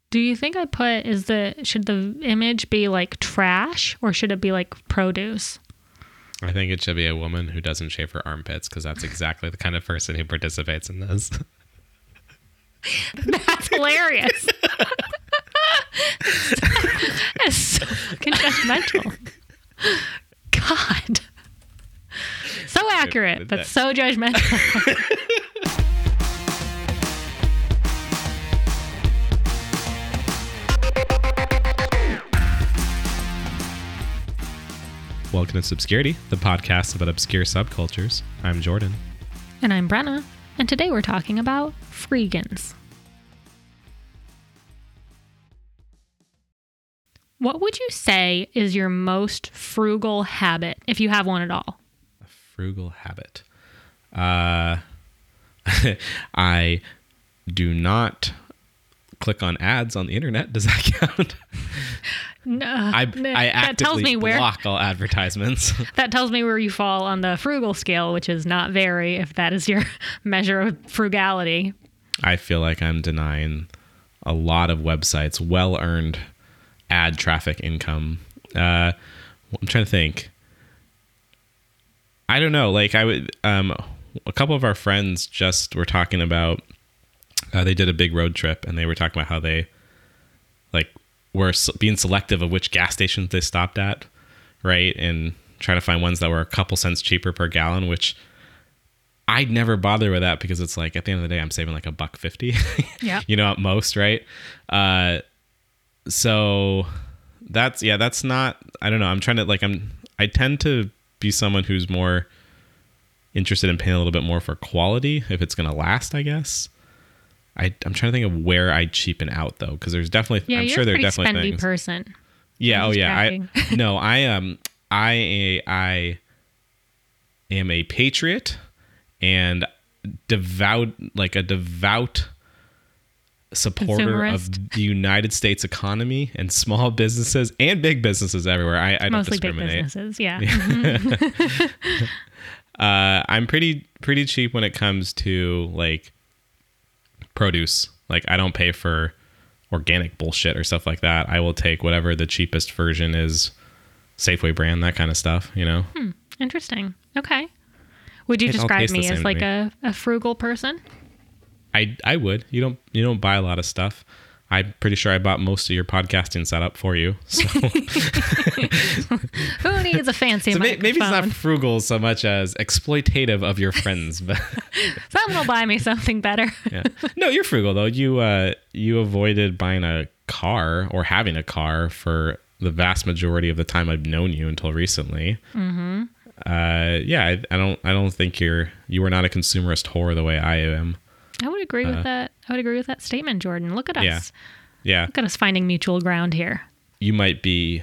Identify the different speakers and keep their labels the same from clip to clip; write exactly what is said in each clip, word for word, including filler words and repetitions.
Speaker 1: Do you think I put, is the, should the image be like trash or should it be like produce?
Speaker 2: I think it should be a woman who doesn't shave her armpits because that's exactly the kind of person who participates in this.
Speaker 1: That's hilarious. That's so fucking judgmental. God. So accurate, but so judgmental.
Speaker 2: Welcome to Subscurity, the podcast about obscure subcultures. I'm Jordan.
Speaker 1: And I'm Brenna. And today we're talking about freegans. What would you say is your most frugal habit, if you have one at all?
Speaker 2: A frugal habit. Uh, I do not click on ads on the internet. Does that count?
Speaker 1: No,
Speaker 2: I, I actively
Speaker 1: that tells me where,
Speaker 2: block all advertisements.
Speaker 1: That tells me where you fall on the frugal scale, which is not very, if that is your measure of frugality.
Speaker 2: I feel like I'm denying a lot of websites well-earned ad traffic income. Uh, I'm trying to think. I don't know. Like I would, um, a couple of our friends just were talking about, uh, they did a big road trip and they were talking about how they like were being selective of which gas stations they stopped at. Right. And trying to find ones that were a couple cents cheaper per gallon, which I'd never bother with that because it's like, at the end of the day, I'm saving like a buck fifty,
Speaker 1: yeah,
Speaker 2: you know, at most. Right. Uh, So that's, yeah, that's not, I don't know. I'm trying to like, I'm, I tend to be someone who's more interested in paying a little bit more for quality if it's going to last, I guess. I, I'm trying to think of where I cheapen out though. Cause there's definitely,
Speaker 1: yeah,
Speaker 2: I'm
Speaker 1: you're
Speaker 2: sure there
Speaker 1: a
Speaker 2: are
Speaker 1: pretty
Speaker 2: definitely
Speaker 1: spendy
Speaker 2: things.
Speaker 1: person.
Speaker 2: Yeah.
Speaker 1: I'm
Speaker 2: Oh yeah.
Speaker 1: cracking.
Speaker 2: I, no, I, um, I, I am a patriot and devout, like a devout supporter of the United States economy and small businesses and big businesses everywhere. I, I don't
Speaker 1: Mostly
Speaker 2: discriminate.
Speaker 1: big businesses, yeah.
Speaker 2: Mm-hmm. uh, I'm pretty pretty cheap when it comes to like produce. Like I don't pay for organic bullshit or stuff like that. I will take whatever the cheapest version is, Safeway brand, that kind of stuff. You know.
Speaker 1: Hmm. Interesting. Okay. Would you
Speaker 2: It all
Speaker 1: describe
Speaker 2: tastes the
Speaker 1: me
Speaker 2: same
Speaker 1: as
Speaker 2: to
Speaker 1: like
Speaker 2: me.
Speaker 1: a, a frugal person?
Speaker 2: I I would. You don't you don't buy a lot of stuff. I'm pretty sure I bought most of your podcasting setup for you. So,
Speaker 1: Who needs a fancy
Speaker 2: so may,
Speaker 1: microphone?
Speaker 2: maybe it's not frugal so much as exploitative of your friends. But
Speaker 1: someone will buy me something better.
Speaker 2: yeah. No, you're frugal though. You uh you avoided buying a car or having a car for the vast majority of the time I've known you until recently. Mm-hmm. Uh, yeah, I, I don't I don't think you're you are not a consumerist whore the way I am.
Speaker 1: I would agree
Speaker 2: Uh,
Speaker 1: with that. I would agree with that statement, Jordan. Look at us.
Speaker 2: Yeah. Yeah.
Speaker 1: Look at us finding mutual ground here.
Speaker 2: You might be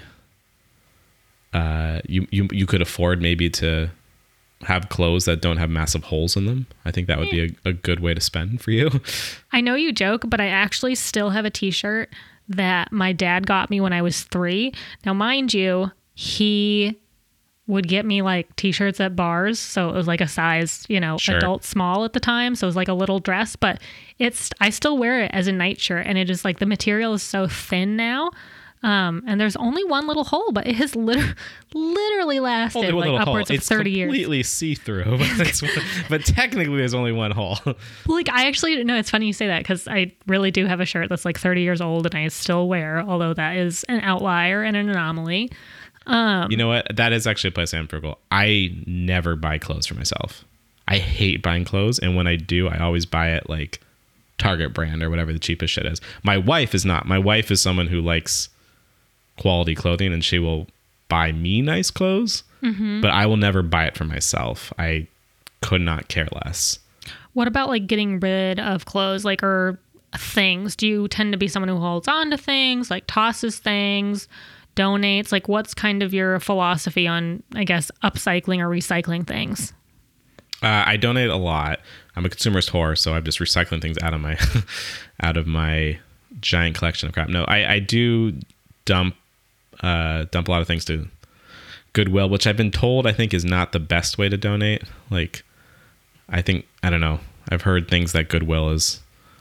Speaker 2: uh you, you you could afford maybe to have clothes that don't have massive holes in them. I think that would be a, a good way to spend for you.
Speaker 1: I know you joke, but I actually still have a t-shirt that my dad got me when I was three. Now, mind you, he would get me like t-shirts at bars. So it was like a size, you know,
Speaker 2: Sure.
Speaker 1: adult small at the time. So it was like a little dress, but it's, I still wear it as a nightshirt and it is like the material is so thin now. Um, and there's only one little hole, but it has lit- literally lasted
Speaker 2: Only one
Speaker 1: like
Speaker 2: little
Speaker 1: upwards
Speaker 2: hole.
Speaker 1: of
Speaker 2: It's
Speaker 1: thirty years.
Speaker 2: completely see-through, but, it's, but technically there's only one hole.
Speaker 1: Like I actually, no, it's funny you say that because I really do have a shirt that's like thirty years old and I still wear, although that is an outlier and an anomaly. Um,
Speaker 2: You know what? That is actually a place I'm frugal. I never buy clothes for myself. I hate buying clothes, and when I do, I always buy it like Target brand or whatever the cheapest shit is. My wife is not. My wife is someone who likes quality clothing, and she will buy me nice clothes, mm-hmm. but I will never buy it for myself. I could not care less.
Speaker 1: What about like getting rid of clothes, like, or things? Do you tend to be someone who holds on to things, like tosses things, donates? Like what's kind of your philosophy on, I guess, upcycling or recycling things?
Speaker 2: Uh, I donate a lot. I'm a consumerist whore, so I'm just recycling things out of my out of my giant collection of crap. No, I, I do dump uh, dump a lot of things to Goodwill, which I've been told I think is not the best way to donate. Like, I think, I don't know. I've heard things that Goodwill is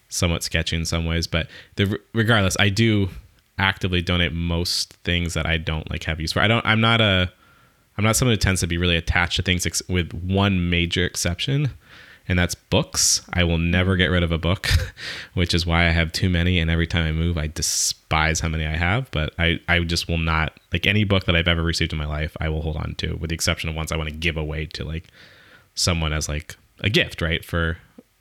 Speaker 2: somewhat sketchy in some ways. But the, regardless, I do actively donate most things that I don't like have use for. I don't. I'm not a. I'm not someone who tends to be really attached to things ex- with one major exception, and that's books. I will never get rid of a book, which is why I have too many. And every time I move, I despise how many I have. But I, I just will not, like any book that I've ever received in my life, I will hold on to, with the exception of ones I want to give away to like someone as like a gift, right? For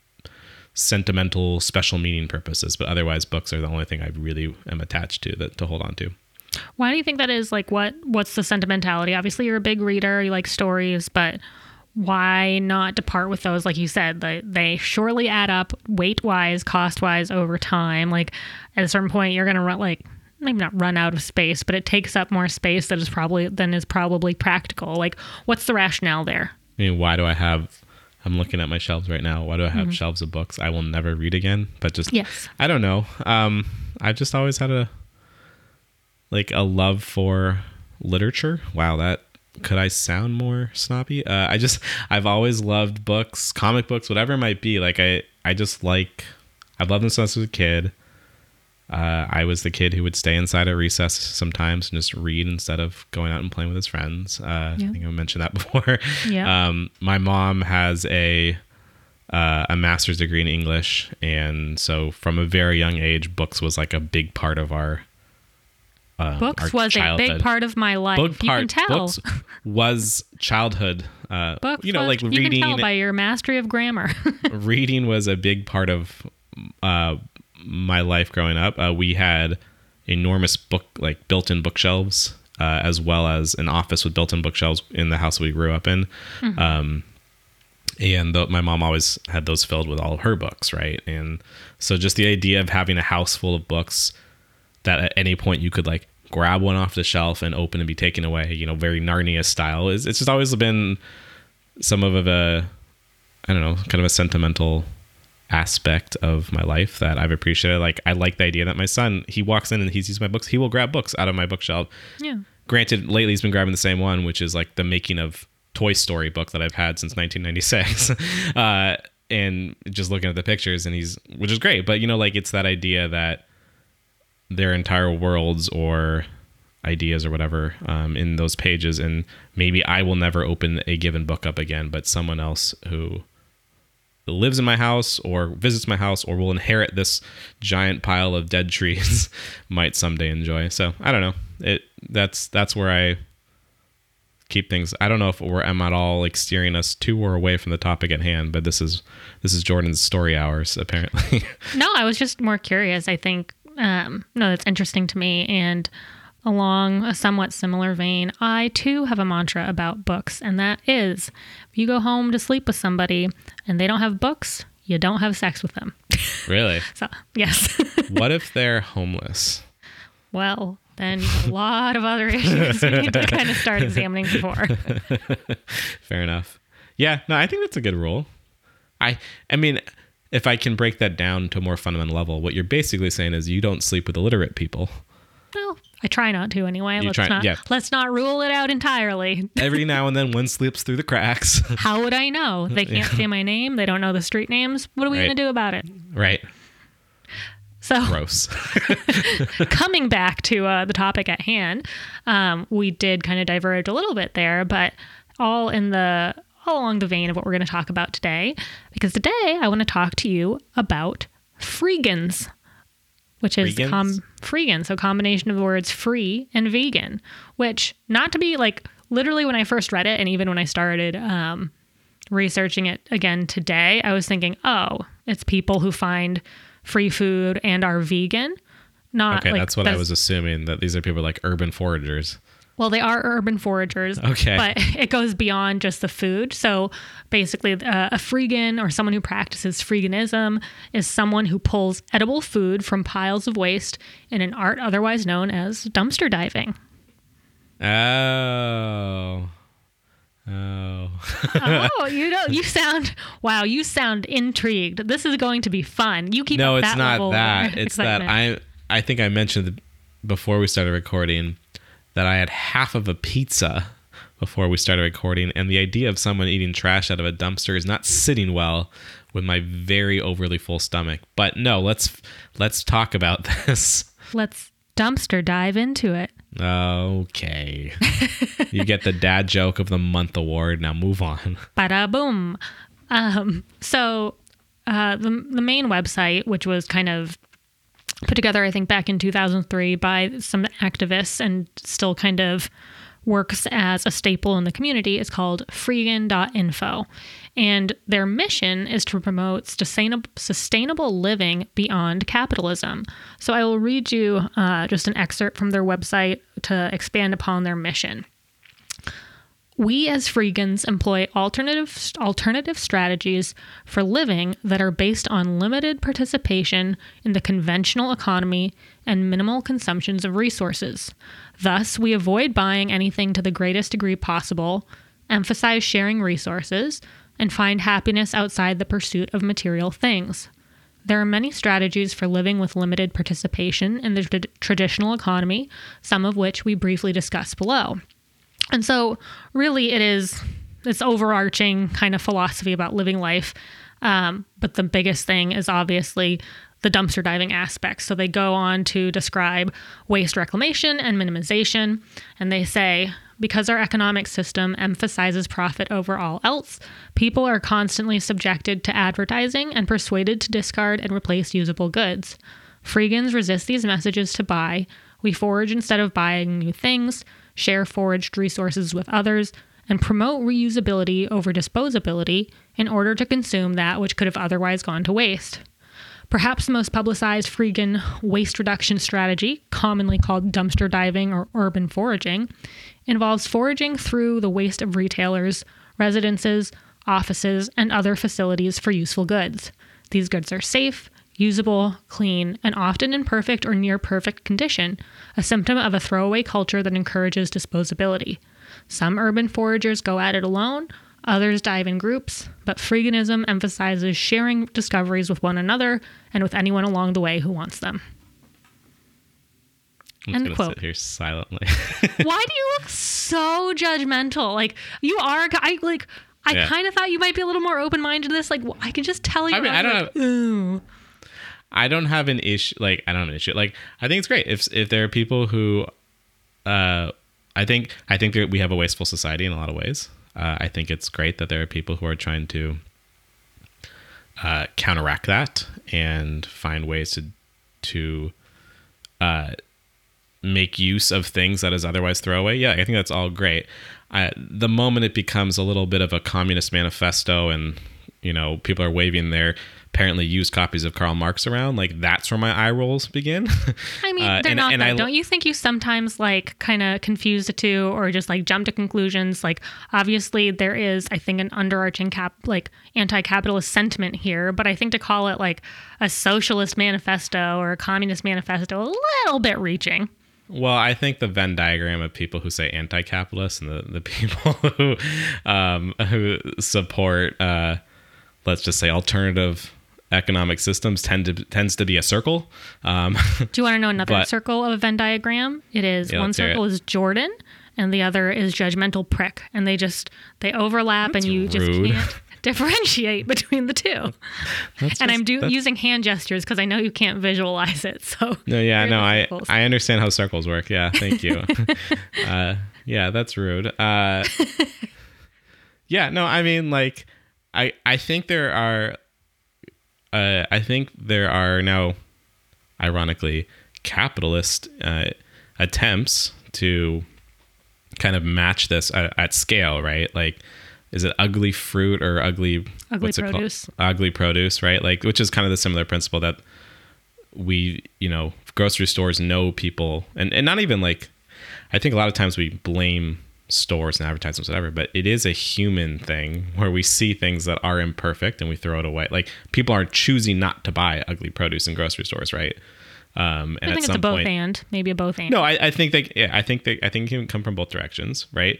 Speaker 2: sentimental, special meaning purposes. But otherwise, books are the only thing I really am attached to that to hold on to.
Speaker 1: Why do you think that is? Like, what what's the sentimentality? Obviously, you're a big reader. You like stories, but why not depart with those? Like you said, they, they surely add up weight-wise, cost-wise over time. Like, at a certain point, you're going to run, like, maybe not run out of space, but it takes up more space that is probably than is probably practical. Like, what's the rationale there?
Speaker 2: I mean, why do I have... I'm looking at my shelves right now. Why do I have mm-hmm. shelves of books I will never read again? But just...
Speaker 1: Yes.
Speaker 2: I don't know. Um, I've just always had a... like a love for literature. Wow, that could I sound more snobby? Uh, I just I've always loved books, comic books, whatever it might be. Like I I just like I've loved them since I was a kid. Uh, I was the kid who would stay inside at recess sometimes and just read instead of going out and playing with his friends. Uh, yeah. I think I mentioned that before.
Speaker 1: Yeah.
Speaker 2: Um, my mom has a uh, a master's degree in English, and so from a very young age, books was like a big part of our. Uh,
Speaker 1: books was childhood. a big part of my life.
Speaker 2: Book
Speaker 1: you
Speaker 2: part,
Speaker 1: can tell.
Speaker 2: Books was childhood. Uh,
Speaker 1: books
Speaker 2: you know,
Speaker 1: was,
Speaker 2: like
Speaker 1: you
Speaker 2: reading.
Speaker 1: You can tell by your mastery of grammar.
Speaker 2: Reading was a big part of uh, my life growing up. Uh, we had enormous book, like built-in bookshelves, uh, as well as an office with built-in bookshelves in the house we grew up in. Mm-hmm. Um, and the, my mom always had those filled with all of her books, right? And so just the idea of having a house full of books that at any point you could like grab one off the shelf and open and be taken away, you know, very Narnia style, is it's just always been some of a, I don't know, kind of a sentimental aspect of my life that I've appreciated. Like I like the idea that my son, he walks in and he's used my books, he will grab books out of my bookshelf.
Speaker 1: Yeah.
Speaker 2: Granted, lately he's been grabbing the same one, which is like the Making of Toy Story book that I've had since nineteen ninety-six. uh, and just looking at the pictures, and he's, which is great, but you know, like it's that idea that their entire worlds or ideas or whatever um, in those pages, and maybe I will never open a given book up again, but someone else who lives in my house or visits my house or will inherit this giant pile of dead trees might someday enjoy. So I don't know. It that's that's where I keep things. I don't know if we're I'm at all like steering us to or away from the topic at hand, but this is this is Jordan's story hours apparently.
Speaker 1: No, I was just more curious. I think um, no, that's interesting to me. And along a somewhat similar vein, I too have a mantra about books, and that is, if you go home to sleep with somebody and they don't have books, you don't have sex with them.
Speaker 2: Really?
Speaker 1: So, yes.
Speaker 2: What if they're homeless?
Speaker 1: Well, then you have a lot of other issues we need to kind of start examining before.
Speaker 2: Fair enough. Yeah, no, I think that's a good rule. I, I mean, if I can break that down to a more fundamental level, what you're basically saying is you don't sleep with illiterate people.
Speaker 1: Well, I try not to anyway.
Speaker 2: You
Speaker 1: let's
Speaker 2: try,
Speaker 1: not
Speaker 2: yeah.
Speaker 1: let's not rule it out entirely.
Speaker 2: Every now and then one slips through the cracks.
Speaker 1: How would I know? They can't say my name. They don't know the street names. What are we
Speaker 2: right.
Speaker 1: going to do about it?
Speaker 2: Right.
Speaker 1: So
Speaker 2: gross.
Speaker 1: Coming back to uh, the topic at hand, um, we did kind of diverge a little bit there, but all in the all along the vein of what we're going to talk about today, because today I want to talk to you about freegans, which is
Speaker 2: freegans?
Speaker 1: com freegan, so combination of the words free and vegan, which not to be like literally when I first read it, and even when I started um, researching it again today, I was thinking, oh, it's people who find free food and are vegan. Not
Speaker 2: okay,
Speaker 1: like,
Speaker 2: that's what
Speaker 1: that's,
Speaker 2: I was assuming, that these are people like urban foragers.
Speaker 1: Well, they are urban foragers,
Speaker 2: okay,
Speaker 1: but it goes beyond just the food. So basically, uh, a freegan or someone who practices freeganism is someone who pulls edible food from piles of waste in an art otherwise known as dumpster diving.
Speaker 2: Oh. Oh.
Speaker 1: Oh, you know, you sound, wow, you sound intrigued. This is going to be fun. You keep
Speaker 2: no,
Speaker 1: up
Speaker 2: it's
Speaker 1: that
Speaker 2: not
Speaker 1: level
Speaker 2: that.
Speaker 1: of
Speaker 2: It's
Speaker 1: excitement.
Speaker 2: that I, I think I mentioned before we started recording that I had half of a pizza before we started recording. And the idea of someone eating trash out of a dumpster is not sitting well with my very overly full stomach. But no, let's let's talk about this.
Speaker 1: Let's dumpster dive into it.
Speaker 2: Okay. You get the dad joke of the month award. Now move on.
Speaker 1: Bada boom. Um, so uh, the the main website, which was kind of put together, I think, back in two thousand three by some activists and still kind of works as a staple in the community, is called freegan dot info. And their mission is to promote sustainable, sustainable living beyond capitalism. So I will read you uh, just an excerpt from their website to expand upon their mission. We as Freegans employ alternative alternative strategies for living that are based on limited participation in the conventional economy and minimal consumptions of resources. Thus, we avoid buying anything to the greatest degree possible, emphasize sharing resources, and find happiness outside the pursuit of material things. There are many strategies for living with limited participation in the tra- traditional economy, some of which we briefly discuss below. And so really it is this overarching kind of philosophy about living life. Um, but the biggest thing is obviously the dumpster diving aspects. So they go on to describe waste reclamation and minimization. And they say, because our economic system emphasizes profit over all else, people are constantly subjected to advertising and persuaded to discard and replace usable goods. Freegans resist these messages to buy. We forage instead of buying new things, share foraged resources with others, and promote reusability over disposability in order to consume that which could have otherwise gone to waste. Perhaps the most publicized Freegan waste reduction strategy, commonly called dumpster diving or urban foraging, involves foraging through the waste of retailers, residences, offices, and other facilities for useful goods. These goods are safe, usable, clean, and often in perfect or near perfect condition, a symptom of a throwaway culture that encourages disposability. Some urban foragers go at it alone, others dive in groups, but Freeganism emphasizes sharing discoveries with one another and with anyone along the way who wants them.
Speaker 2: I'm
Speaker 1: End
Speaker 2: just
Speaker 1: quote.
Speaker 2: gonna sit here silently.
Speaker 1: Why do you look so judgmental? Like, you are, I like, I
Speaker 2: Yeah.
Speaker 1: kind of thought you might be a little more open-minded to this. Like, I can just tell you.
Speaker 2: I mean, I don't
Speaker 1: like,
Speaker 2: have-
Speaker 1: Ooh.
Speaker 2: I don't have an issue. Like, I don't have an issue. Like, I think it's great if if there are people who, uh, I think I think that we have a wasteful society in a lot of ways. Uh, I think it's great that there are people who are trying to uh, counteract that and find ways to to uh, make use of things that is otherwise throwaway. Yeah, I think that's all great. Uh, the moment it becomes a little bit of a communist manifesto and, you know, people are waving their apparently used copies of Karl Marx around, like, that's where my eye rolls begin.
Speaker 1: I mean,
Speaker 2: Uh,
Speaker 1: they're
Speaker 2: and-
Speaker 1: not
Speaker 2: and
Speaker 1: though.
Speaker 2: I-
Speaker 1: Don't you think you sometimes like kind of confuse the two or just like jump to conclusions? Like, obviously there is, I think, an underarching cap like anti-capitalist sentiment here, but I think to call it like a socialist manifesto or a communist manifesto, a little bit reaching.
Speaker 2: Well, I think the Venn diagram of people who say anti-capitalist and the, the people who um, who support, uh, let's just say, alternative economic systems tend to tends to be a circle. Um,
Speaker 1: Do you want to know another
Speaker 2: But-
Speaker 1: circle of a Venn diagram? It is
Speaker 2: Yeah,
Speaker 1: one
Speaker 2: let's hear
Speaker 1: circle
Speaker 2: it.
Speaker 1: is Jordan and the other is judgmental prick, and they just they overlap
Speaker 2: That's
Speaker 1: and you
Speaker 2: rude.
Speaker 1: just can't differentiate between the two.
Speaker 2: that's
Speaker 1: And I'm
Speaker 2: just-
Speaker 1: do,
Speaker 2: that's-
Speaker 1: using hand gestures because I know you can't visualize it. So
Speaker 2: No, yeah,
Speaker 1: here
Speaker 2: no,
Speaker 1: are the
Speaker 2: I
Speaker 1: circles.
Speaker 2: I understand how circles work. Yeah, thank you. uh, yeah, that's rude. Uh, yeah, no, I mean, like, I I think there are, uh, I think there are now, ironically, capitalist uh, attempts to kind of match this at, at scale, right? Like, is it ugly fruit or ugly
Speaker 1: Ugly
Speaker 2: what's it called?
Speaker 1: produce.
Speaker 2: Ugly produce, right? Like, which is kind of the similar principle that we, you know, grocery stores know people, and, and not even like, I think a lot of times we blame stores and advertisements, whatever, but it is a human thing where we see things that are imperfect and we throw it away. Like, people are choosing not to buy ugly produce in grocery stores, right? Um, and
Speaker 1: I
Speaker 2: at
Speaker 1: think it's
Speaker 2: some
Speaker 1: a both
Speaker 2: point,
Speaker 1: and, maybe a both and.
Speaker 2: no, I, I think that, yeah, I think that, I think it can come from both directions, right?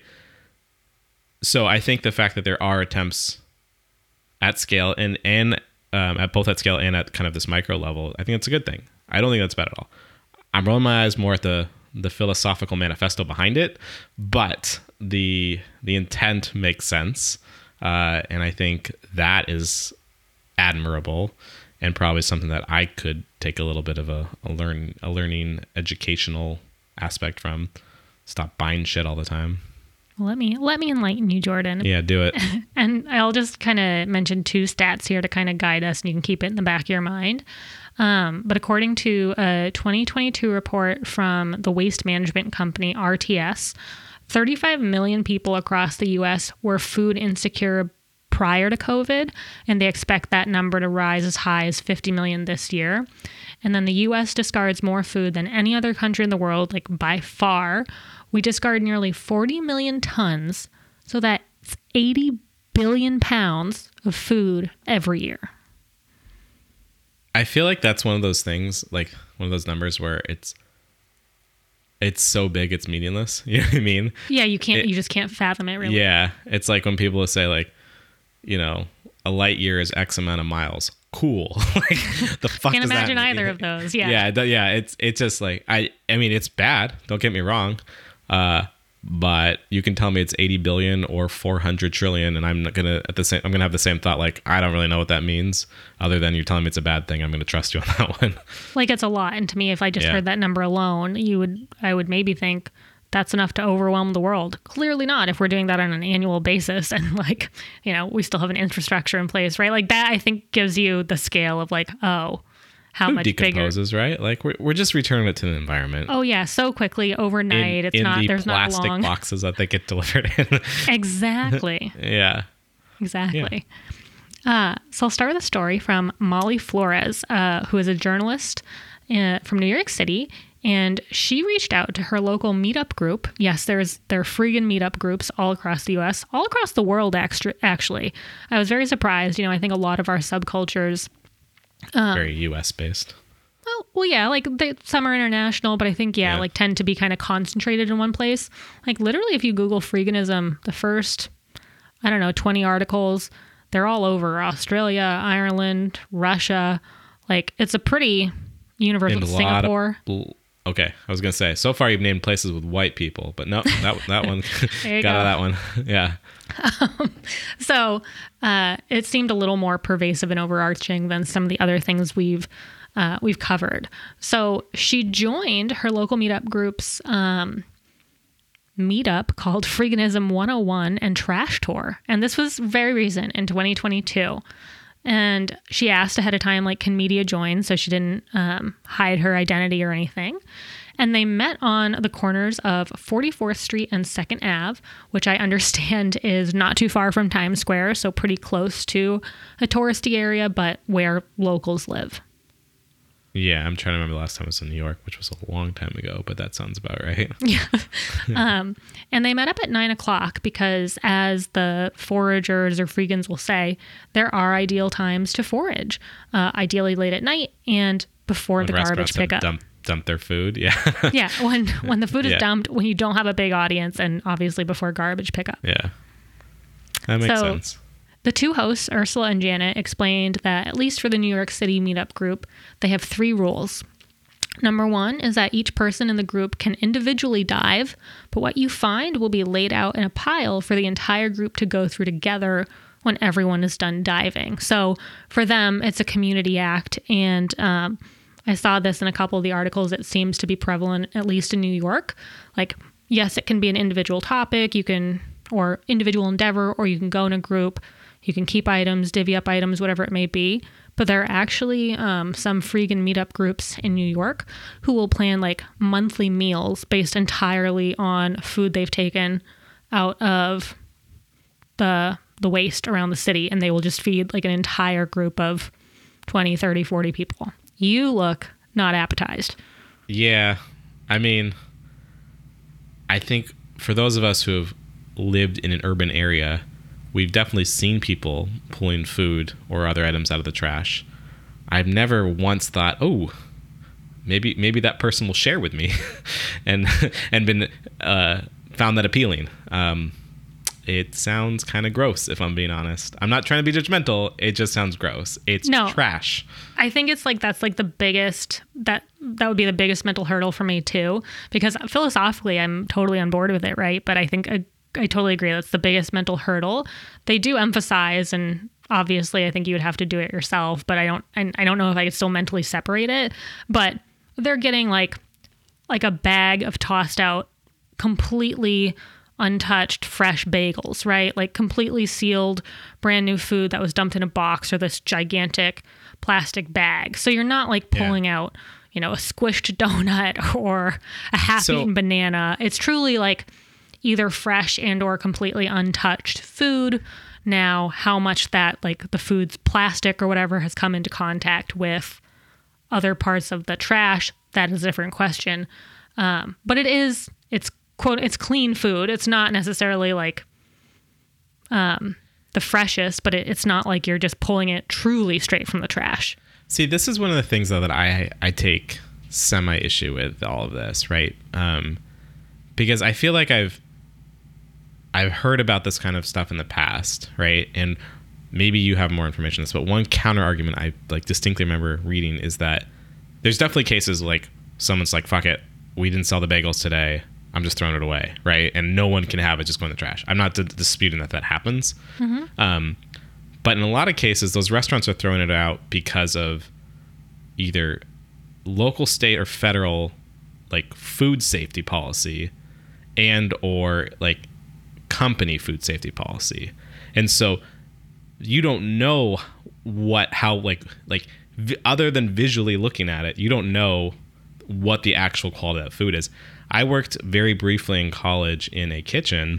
Speaker 2: So I think the fact that there are attempts at scale and, and um, at both at scale and at kind of this micro level, I think it's a good thing. I don't think that's bad at all. I'm rolling my eyes more at the, the philosophical manifesto behind it, but the, the intent makes sense. Uh, and I think that is admirable, and probably something that I could take a little bit of a, a learn a learning educational aspect from. Stop buying shit all the time.
Speaker 1: Well, let me let me enlighten you, Jordan.
Speaker 2: Yeah, do it.
Speaker 1: And I'll just kind of mention two stats here to kind of guide us, and you can keep it in the back of your mind. Um, but according to a twenty twenty-two report from the waste management company R T S, thirty-five million people across the U S were food insecure prior to COVID, and they expect that number to rise as high as fifty million this year. And then the U S discards more food than any other country in the world, like by far. We discard nearly forty million tons, so that's eighty billion pounds of food every year.
Speaker 2: I feel like that's one of those things, like one of those numbers where it's it's so big it's meaningless. You know what I mean?
Speaker 1: Yeah, you can't.
Speaker 2: It,
Speaker 1: you just can't fathom it, really.
Speaker 2: Yeah, it's like when people say, like, you know, a light year is X amount of miles. Cool. Like, the fuck
Speaker 1: Can't
Speaker 2: does
Speaker 1: imagine
Speaker 2: that mean?
Speaker 1: either of those. Yeah.
Speaker 2: Yeah, it- yeah. It's it's just like I. I mean, it's bad. Don't get me wrong. Uh, but you can tell me it's eighty billion or four hundred trillion, and I'm not gonna at the same. I'm gonna have the same thought. Like, I don't really know what that means, other than you're telling me it's a bad thing. I'm gonna trust you on that one.
Speaker 1: Like, it's a lot. And to me, if I just
Speaker 2: Yeah.
Speaker 1: heard that number alone, you would, I would maybe think that's enough to overwhelm the world. Clearly not, if we're doing that on an annual basis. And like, you know, we still have an infrastructure in place, right? Like that, I think gives you the scale of like, oh, how
Speaker 2: Food
Speaker 1: much bigger.
Speaker 2: decomposes, right? Like we're we're just returning it to the environment.
Speaker 1: Oh yeah, so quickly overnight.
Speaker 2: in,
Speaker 1: it's
Speaker 2: in
Speaker 1: not.
Speaker 2: the
Speaker 1: There's not
Speaker 2: plastic
Speaker 1: long.
Speaker 2: boxes that they get delivered in.
Speaker 1: Exactly.
Speaker 2: Yeah.
Speaker 1: Exactly. Uh, so I'll start with a story from Molly Flores, uh, who is a journalist uh, from New York City, and she reached out to her local meetup group. Yes, there's there are freegan meetup groups all across the U S, all across the world. Extra, actually, I was very surprised. You know, I think a lot of our subcultures.
Speaker 2: Very U S based.
Speaker 1: Well, well, yeah, like they, some are international, but I think yeah,
Speaker 2: Yeah.
Speaker 1: like tend to be kind of concentrated in one place. Like literally, if you Google freeganism, the first, I don't know, twenty articles, they're all over Australia, Ireland, Russia. Like it's a pretty universal.
Speaker 2: Named a lot
Speaker 1: Singapore.
Speaker 2: of- okay, I was gonna say. So far, you've named places with white people, but no, that that one
Speaker 1: There you
Speaker 2: got
Speaker 1: go.
Speaker 2: out of that one. Yeah.
Speaker 1: So uh, it seemed a little more pervasive and overarching than some of the other things we've uh, we've covered. So she joined her local meetup group's um, meetup called Freeganism one oh one and Trash Tour, and this was very recent in twenty twenty-two. And she asked ahead of time, like, can media join? So she didn't um, hide her identity or anything. And they met on the corners of forty-fourth Street and second Avenue, which I understand is not too far from Times Square, so pretty close to a touristy area, but where locals live.
Speaker 2: Yeah, I'm trying to remember the last time I was in New York, which was a long time ago, but that sounds about right.
Speaker 1: Yeah. um, and they met up at nine o'clock because, as the foragers or freegans will say, there are ideal times to forage, uh, ideally late at night and before
Speaker 2: When
Speaker 1: the garbage
Speaker 2: restaurants have
Speaker 1: pickup.
Speaker 2: Dump, dump their food. Yeah.
Speaker 1: Yeah, when when the food is
Speaker 2: Yeah.
Speaker 1: dumped, when you don't have a big audience, and obviously before garbage pickup.
Speaker 2: Yeah. That makes
Speaker 1: So-
Speaker 2: sense.
Speaker 1: The two hosts, Ursula and Janet, explained that at least for the New York City meetup group, they have three rules. Number one is that each person in the group can individually dive, but what you find will be laid out in a pile for the entire group to go through together when everyone is done diving. So for them, it's a community act, and um, I saw this in a couple of the articles. It seems to be prevalent, at least in New York. Like, yes, it can be an individual topic, you can, or individual endeavor, or you can go in a group. You can keep items, divvy up items, whatever it may be. But there are actually um, some freegan meetup groups in New York who will plan like monthly meals based entirely on food they've taken out of the the waste around the city. And they will just feed like an entire group of twenty, thirty, forty people. You look not appetized.
Speaker 2: Yeah. I mean, I think for those of us who have lived in an urban area, we've definitely seen people pulling food or other items out of the trash. I've never once thought, oh, maybe maybe that person will share with me, and and been uh, found that appealing. Um, it sounds kind of gross, if I'm being honest. I'm not trying to be judgmental. It just sounds gross. It's
Speaker 1: No.
Speaker 2: trash.
Speaker 1: I think it's like that's like the biggest that that would be the biggest mental hurdle for me too, because philosophically I'm totally on board with it, right? But I think I, I totally agree that's the biggest mental hurdle. They do emphasize, and obviously I think you would have to do it yourself, but I don't, and I don't know if I could still mentally separate it, but they're getting like, like a bag of tossed out, completely untouched fresh bagels, right? Like completely sealed, brand new food that was dumped in a box or this gigantic plastic bag. So you're not like pulling yeah. out, you know, a squished donut or a half-eaten so, banana. It's truly like either fresh and or completely untouched food. Now, how much that like the food's plastic or whatever has come into contact with other parts of the trash, that is a different question. Um, but it is, it's quote, it's clean food. It's not necessarily like um, the freshest, but it, it's not like you're just pulling it truly straight from the trash.
Speaker 2: See, this is one of the things though that I, I take semi issue with all of this, right? Um, because I feel like I've, I've heard about this kind of stuff in the past, right? And maybe you have more information on this, but one counter argument I like distinctly remember reading is that there's definitely cases like someone's like, fuck it, we didn't sell the bagels today, I'm just throwing it away, right? And no one can have it, just go in the trash. I'm not d- disputing that that happens. Mm-hmm. Um, but in a lot of cases, those restaurants are throwing it out because of either local, state, or federal like food safety policy and or like company food safety policy. And so you don't know what, how like, like v- other than visually looking at it, you don't know what the actual quality of that food is. I worked very briefly in college in a kitchen,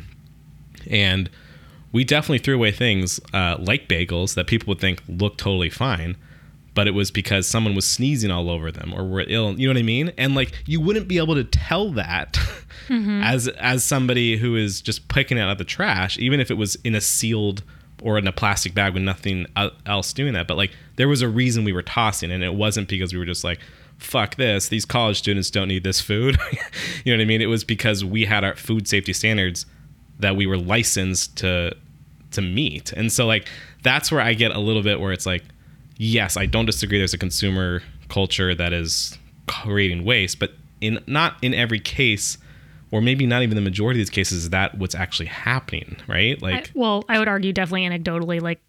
Speaker 2: and we definitely threw away things uh, like bagels that people would think look totally fine, but it was because someone was sneezing all over them or were ill. You know what I mean? And like, you wouldn't be able to tell that mm-hmm. as as somebody who is just picking it out of the trash, even if it was in a sealed or in a plastic bag with nothing else doing that. But like, there was a reason we were tossing, and it wasn't because we were just like, fuck this, these college students don't need this food. You know what I mean? It was because we had our food safety standards that we were licensed to to meet. And so like, that's where I get a little bit where it's like, yes, I don't disagree there's a consumer culture that is creating waste, but in not in every case, or maybe not even the majority of these cases, is that what's actually happening, right? Like,
Speaker 1: I, well, I would argue definitely anecdotally, like,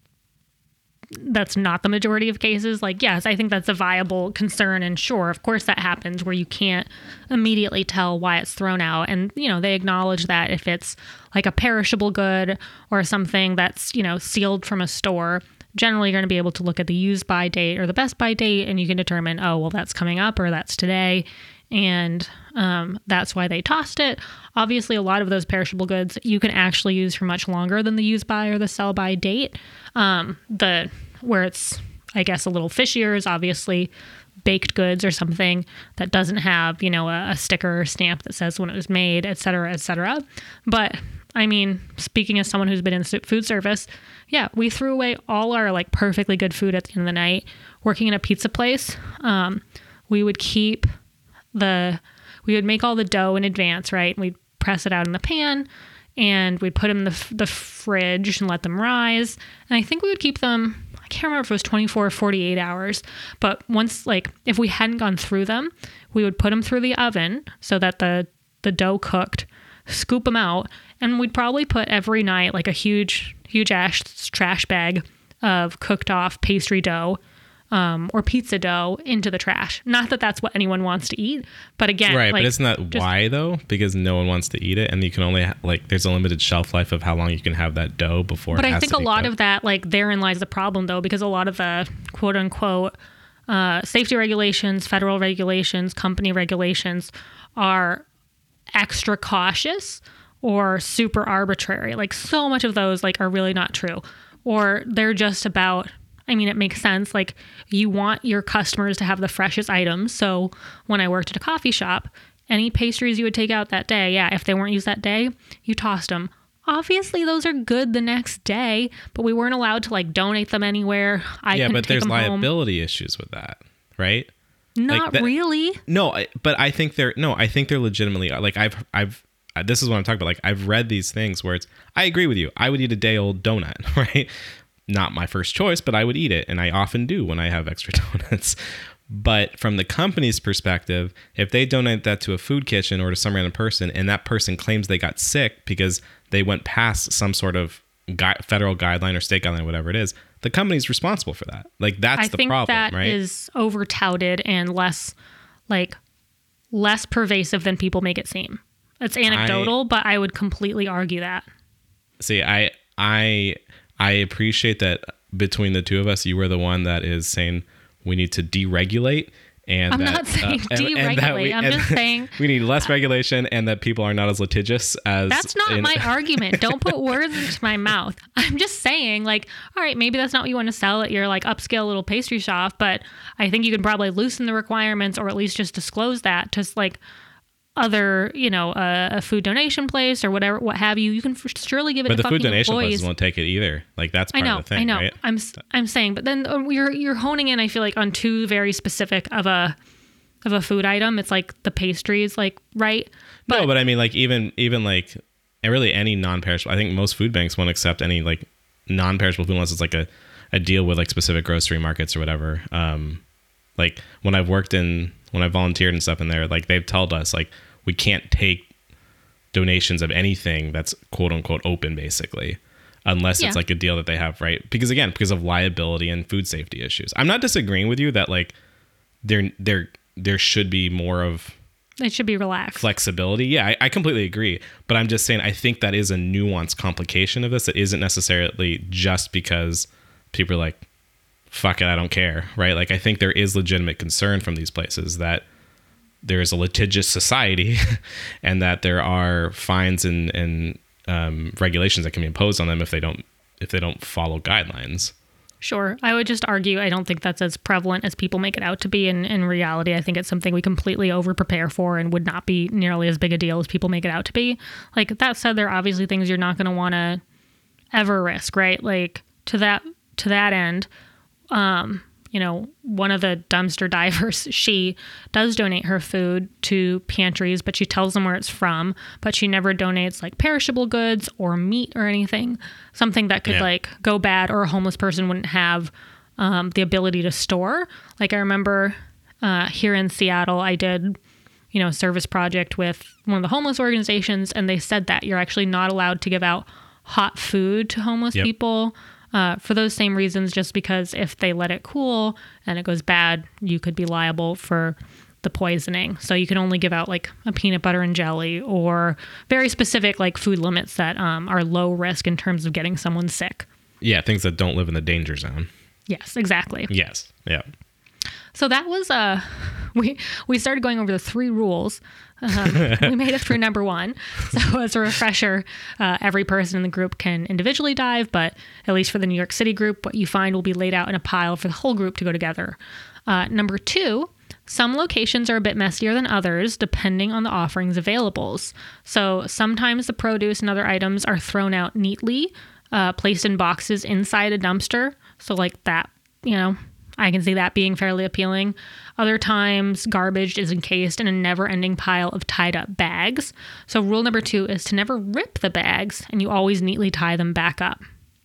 Speaker 1: that's not the majority of cases. Like, yes, I think that's a viable concern. And sure, of course that happens where you can't immediately tell why it's thrown out. And, you know, they acknowledge that if it's like a perishable good or something that's, you know, sealed from a store, generally you're going to be able to look at the use by date or the best by date, and you can determine, oh, well, that's coming up or that's today. And um, that's why they tossed it. Obviously, a lot of those perishable goods you can actually use for much longer than the use by or the sell by date. Um, the where it's, I guess, a little fishier is obviously baked goods or something that doesn't have, you know, a, a sticker or stamp that says when it was made, et cetera, et cetera. But I mean, speaking as someone who's been in food service, yeah, we threw away all our like perfectly good food at the end of the night. Working in a pizza place, um, we would keep the, we would make all the dough in advance, right? We'd press it out in the pan and we'd put them in the, the fridge and let them rise. And I think we would keep them, I can't remember if it was twenty-four or forty-eight hours, but once, like, if we hadn't gone through them, we would put them through the oven so that the, the dough cooked, scoop them out, and we'd probably put every night like a huge, huge ash trash bag of cooked off pastry dough um, or pizza dough into the trash. Not that that's what anyone wants to eat, but again,
Speaker 2: right.
Speaker 1: Like,
Speaker 2: but isn't that just, why though? Because no one wants to eat it, and you can only ha- like there's a limited shelf life of how long you can have that dough before.
Speaker 1: But
Speaker 2: it
Speaker 1: I
Speaker 2: has
Speaker 1: think
Speaker 2: to
Speaker 1: a
Speaker 2: be
Speaker 1: lot
Speaker 2: cooked.
Speaker 1: of that, like therein lies the problem though, because a lot of the quote unquote uh, safety regulations, federal regulations, company regulations are extra cautious or super arbitrary. Like, so much of those like are really not true, or they're just about, I mean, it makes sense. Like, you want your customers to have the freshest items. So when I worked at a coffee shop, any pastries you would take out that day, yeah, if they weren't used that day, you tossed them. Obviously, those are good the next day, but we weren't allowed to like donate them anywhere. I
Speaker 2: yeah, but
Speaker 1: take
Speaker 2: there's
Speaker 1: them
Speaker 2: liability
Speaker 1: home.
Speaker 2: issues with that, right?
Speaker 1: Not
Speaker 2: like that,
Speaker 1: really.
Speaker 2: No, I, but I think they're no, I think they're legitimately like I've I've uh, this is what I'm talking about. Like, I've read these things where it's, I agree with you. I would eat a day old donut, right? Not my first choice, but I would eat it, and I often do when I have extra donuts. But from the company's perspective, if they donate that to a food kitchen or to some random person, and that person claims they got sick because they went past some sort of gui- federal guideline or state guideline, whatever it is, the company's responsible for that. Like that's
Speaker 1: I
Speaker 2: the
Speaker 1: think
Speaker 2: problem,
Speaker 1: that
Speaker 2: right?
Speaker 1: is over touted and less like less pervasive than people make it seem. It's anecdotal, I, but I would completely argue that.
Speaker 2: See, I I I appreciate that between the two of us, you were the one that is saying we need to deregulate. And
Speaker 1: I'm
Speaker 2: that,
Speaker 1: not saying
Speaker 2: uh, and,
Speaker 1: deregulate.
Speaker 2: and that we,
Speaker 1: I'm
Speaker 2: and
Speaker 1: just saying
Speaker 2: we need less regulation and that people are not as litigious as.
Speaker 1: That's not
Speaker 2: in,
Speaker 1: my argument. Don't put words into my mouth. I'm just saying, like, all right, maybe that's not what you want to sell at your like upscale little pastry shop, but I think you can probably loosen the requirements or at least just disclose that to like other, you know, uh, a food donation place or whatever, what have you. You can surely give it.
Speaker 2: But
Speaker 1: to
Speaker 2: the food donation
Speaker 1: employees.
Speaker 2: places won't take it either. Like that's part
Speaker 1: I know,
Speaker 2: of the thing,
Speaker 1: I know.
Speaker 2: right?
Speaker 1: I'm I'm saying, but then uh, you're you're honing in. I feel like on too very specific of a. of a food item. It's like the pastries, like, right?
Speaker 2: But, no, but I mean, like, even, even like, and really any non-perishable, I think most food banks won't accept any, like, non-perishable food unless it's, like, a, a deal with, like, specific grocery markets or whatever. Um, like, when I've worked in, when I volunteered and stuff in there, like, they've told us, like, we can't take donations of anything that's, quote-unquote, open, basically, unless yeah. it's, like, a deal that they have, right? Because, again, because of liability and food safety issues. I'm not disagreeing with you that, like, they're, they're, there should be more of
Speaker 1: it should be relaxed
Speaker 2: flexibility. Yeah, I, I completely agree. But I'm just saying, I think that is a nuanced complication of this. That isn't necessarily just because people are like, fuck it, I don't care. Right. Like, I think there is legitimate concern from these places that there is a litigious society and that there are fines and, and um, regulations that can be imposed on them if they don't, if they don't follow guidelines.
Speaker 1: Sure. I would just argue I don't think that's as prevalent as people make it out to be. In, in reality, I think it's something we completely over-prepare for and would not be nearly as big a deal as people make it out to be. Like, that said, there are obviously things you're not going to want to ever risk, right? Like, to that to that end, um, you know, one of the dumpster divers, she does donate her food to pantries, but she tells them where it's from, but she never donates like perishable goods or meat or anything, something that could yeah. like go bad or a homeless person wouldn't have um, the ability to store. Like I remember uh, here in Seattle, I did, you know, a service project with one of the homeless organizations, and they said that you're actually not allowed to give out hot food to homeless yep. people. Uh, for those same reasons, just because if they let it cool and it goes bad, you could be liable for the poisoning. So you can only give out like a peanut butter and jelly or very specific like food limits that um, are low risk in terms of getting someone sick. Yeah,
Speaker 2: things that don't live in the danger zone.
Speaker 1: Yes, exactly.
Speaker 2: Yes, yeah.
Speaker 1: So that was, uh, we, we started going over the three rules. Um, we made it through number one. So as a refresher, uh, every person in the group can individually dive, but at least for the New York City group, what you find will be laid out in a pile for the whole group to go together. Uh, number two, some locations are a bit messier than others, depending on the offerings available. So sometimes the produce and other items are thrown out neatly, uh, placed in boxes inside a dumpster. So like that, you know, I can see that being fairly appealing. Other times, garbage is encased in a never-ending pile of tied-up bags. So rule number two is to never rip the bags, and you always neatly tie them back up.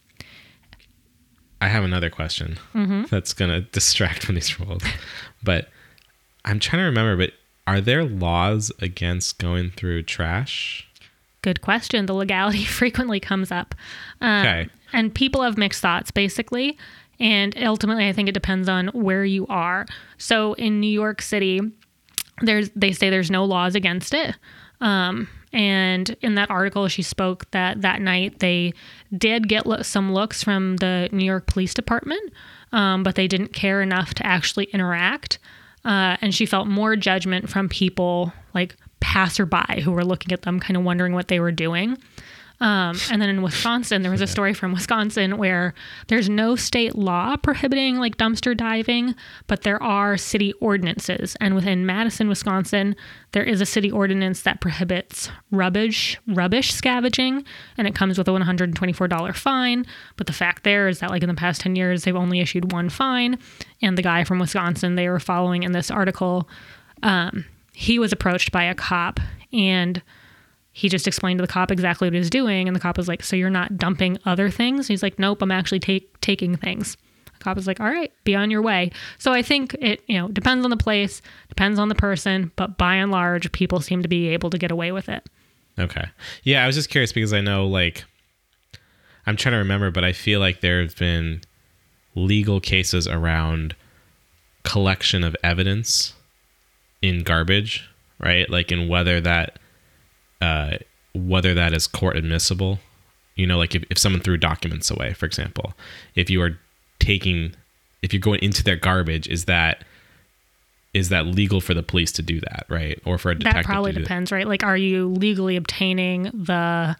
Speaker 2: I have another question mm-hmm. that's going to distract from these rules. But I'm trying to remember, but are there laws against going through trash?
Speaker 1: Good question. The legality frequently comes up. Um,
Speaker 2: okay.
Speaker 1: And people have mixed thoughts, basically. And ultimately, I think it depends on where you are. So in New York City, there's they say there's no laws against it. Um, and in that article, she spoke that that night they did get lo- some looks from the New York Police Department, um, but they didn't care enough to actually interact. Uh, and she felt more judgment from people like passerby who were looking at them, kind of wondering what they were doing. Um, and then in Wisconsin, there was a story from Wisconsin where there's no state law prohibiting like dumpster diving, but there are city ordinances. And within Madison, Wisconsin, there is a city ordinance that prohibits rubbish, rubbish scavenging, and it comes with a one hundred twenty-four dollars fine. But the fact there is that like in the past ten years, they've only issued one fine. And the guy from Wisconsin they were following in this article, um, he was approached by a cop and he just explained to the cop exactly what he was doing. And the cop was like, so you're not dumping other things? He's like, nope, I'm actually take, taking things. The cop was like, all right, be on your way. So I think it, you know, depends on the place, depends on the person, but by and large, people seem to be able to get away with it.
Speaker 2: Okay. Yeah, I was just curious because I know like, I'm trying to remember, but I feel like there's been legal cases around collection of evidence in garbage, right? Like in whether that uh, whether that is court admissible. You know, like if, if someone threw documents away, for example, if you are taking, if you're going into their garbage, is that is that legal for the police to do that, right? Or for a detective
Speaker 1: that probably
Speaker 2: to do
Speaker 1: depends, right? Like, are you legally obtaining the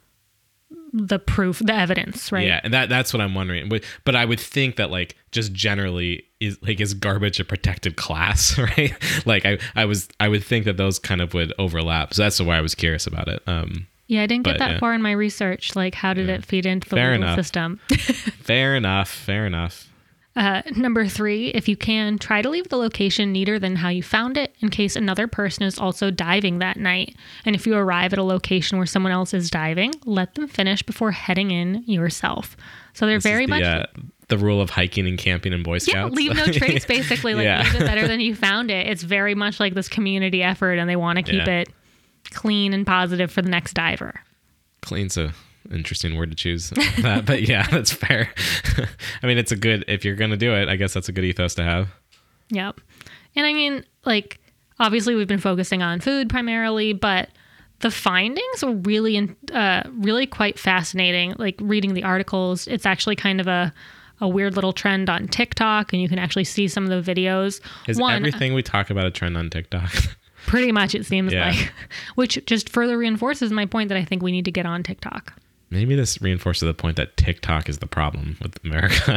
Speaker 1: the proof, the evidence, right?
Speaker 2: Yeah, and that that's what I'm wondering. But, but I would think that like just generally is like is garbage a protected class, right? Like I I was I would think that those kind of would overlap. So that's why I was curious about it. Um,
Speaker 1: yeah, I didn't
Speaker 2: but,
Speaker 1: get that
Speaker 2: yeah.
Speaker 1: far in my research. Like, how did
Speaker 2: Yeah.
Speaker 1: it feed into the
Speaker 2: Fair
Speaker 1: legal
Speaker 2: enough.
Speaker 1: system?
Speaker 2: fair enough. Fair enough.
Speaker 1: Uh, number three, if you can, try to leave the location neater than how you found it in case another person is also diving that night. And if you arrive at a location where someone else is diving, let them finish before heading in yourself. So they're
Speaker 2: This is
Speaker 1: very
Speaker 2: the,
Speaker 1: much...
Speaker 2: uh, the rule of hiking and camping in Boy
Speaker 1: Yeah,
Speaker 2: Scouts.
Speaker 1: leave no trace, basically. Like,
Speaker 2: Yeah.
Speaker 1: leave it better than you found it. It's very much like this community effort, and they want to keep
Speaker 2: Yeah.
Speaker 1: it clean and positive for the next diver.
Speaker 2: Clean's a interesting word to choose. That, but yeah, that's fair. I mean, it's a good, if you're going to do it, I guess that's a good ethos to have.
Speaker 1: Yep. And I mean, like, obviously we've been focusing on food primarily, but the findings were really, uh, really quite fascinating. Like, reading the articles, it's actually kind of a, a weird little trend on TikTok, and you can actually see some of the videos.
Speaker 2: Is
Speaker 1: One,
Speaker 2: everything we talk about a trend on TikTok?
Speaker 1: pretty much, it seems
Speaker 2: Yeah.
Speaker 1: like, which just further reinforces my point that I think we need to get on TikTok.
Speaker 2: Maybe this reinforces the point that TikTok is the problem with America.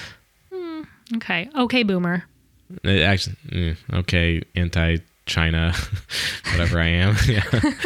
Speaker 1: Okay. Okay, boomer.
Speaker 2: It actually, mm, okay, anti-China, whatever I am. Yeah.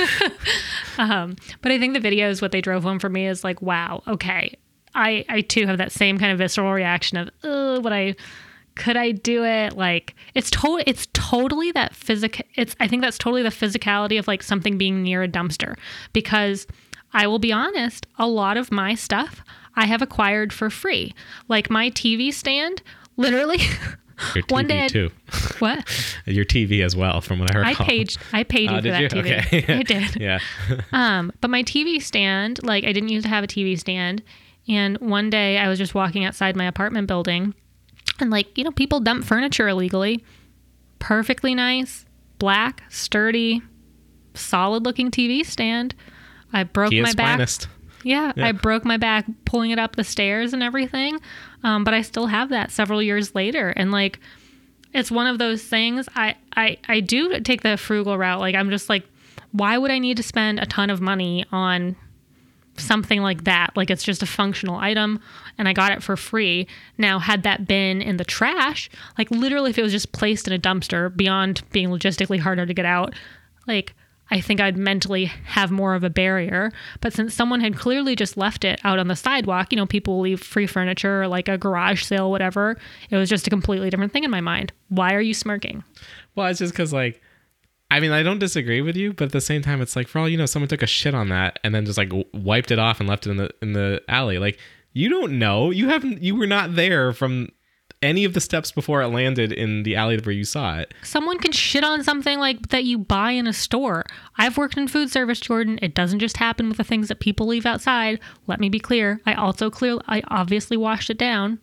Speaker 1: Um, but I think the videos, what they drove home for me is like, wow, okay. I, I too have that same kind of visceral reaction of, oh, would I, could I do it? Like, it's to- it's totally that physical, it's, I think that's totally the physicality of like something being near a dumpster, because I will be honest, a lot of my stuff I have acquired for free. Like my T V stand, literally.
Speaker 2: Your T V
Speaker 1: One day I'd-
Speaker 2: too.
Speaker 1: What?
Speaker 2: Your T V as well, from what I
Speaker 1: I
Speaker 2: recall.
Speaker 1: paid, I paid you
Speaker 2: Oh,
Speaker 1: for
Speaker 2: did
Speaker 1: that
Speaker 2: you?
Speaker 1: T V.
Speaker 2: Okay.
Speaker 1: I did.
Speaker 2: Yeah.
Speaker 1: Um, but my T V stand, like I didn't used to have a T V stand. And one day I was just walking outside my apartment building and like, you know, people dump furniture illegally. Perfectly nice, black, sturdy, solid looking T V stand. I broke
Speaker 2: Kia's
Speaker 1: my back.
Speaker 2: finest.
Speaker 1: Yeah,
Speaker 2: Yeah.
Speaker 1: I broke my back pulling it up the stairs and everything. Um, but I still have that several years later. And like, it's one of those things I, I, I do take the frugal route. Like, I'm just like, why would I need to spend a ton of money on something like that? Like, it's just a functional item and I got it for free. Now, had that been in the trash, like literally if it was just placed in a dumpster beyond being logistically harder to get out, like I think I'd mentally have more of a barrier. But since someone had clearly just left it out on the sidewalk, you know, people leave free furniture or like a garage sale, whatever. It was just a completely different thing in my mind. Why are you smirking?
Speaker 2: Well, it's just because, like, I mean, I don't disagree with you, but at the same time, it's like, for all you know, someone took a shit on that and then just like w- wiped it off and left it in the in the alley. Like, you don't know. You haven't. You were not there from any of the steps before it landed in the alley where you saw it.
Speaker 1: Someone can shit on something like that you buy in a store. I've worked in food service, Jordan. It doesn't just happen with the things that people leave outside. Let me be clear. I also clear. I obviously washed it down.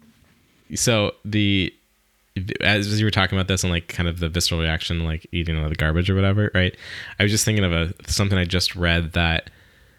Speaker 2: So the as you were talking about this and like kind of the visceral reaction, like eating all the garbage or whatever, right? I was just thinking of a something I just read that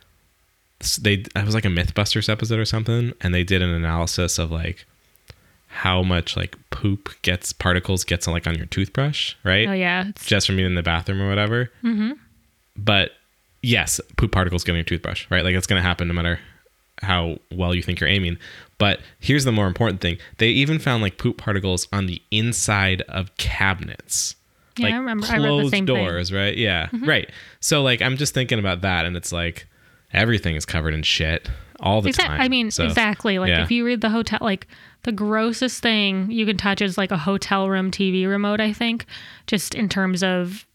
Speaker 2: they it was like a MythBusters episode or something, and they did an analysis of like how much like poop gets particles gets like on your toothbrush, right?
Speaker 1: Oh yeah, it's,
Speaker 2: Just from being in the bathroom or whatever.
Speaker 1: mm-hmm.
Speaker 2: But yes, poop particles get on your toothbrush, right? Like it's going to happen no matter how well you think you're aiming. But here's the more important thing. They even found like poop particles on the inside of cabinets.
Speaker 1: Yeah,
Speaker 2: like
Speaker 1: I remember. I read the
Speaker 2: closed
Speaker 1: same thing.
Speaker 2: doors, right? Yeah,
Speaker 1: Mm-hmm.
Speaker 2: right. So like I'm just thinking about that, and it's like everything is covered in shit all the
Speaker 1: Exact-
Speaker 2: time.
Speaker 1: I mean,
Speaker 2: So,
Speaker 1: exactly. Like
Speaker 2: yeah.
Speaker 1: if you read the hotel, like the grossest thing you can touch is like a hotel room T V remote, I think, just in terms of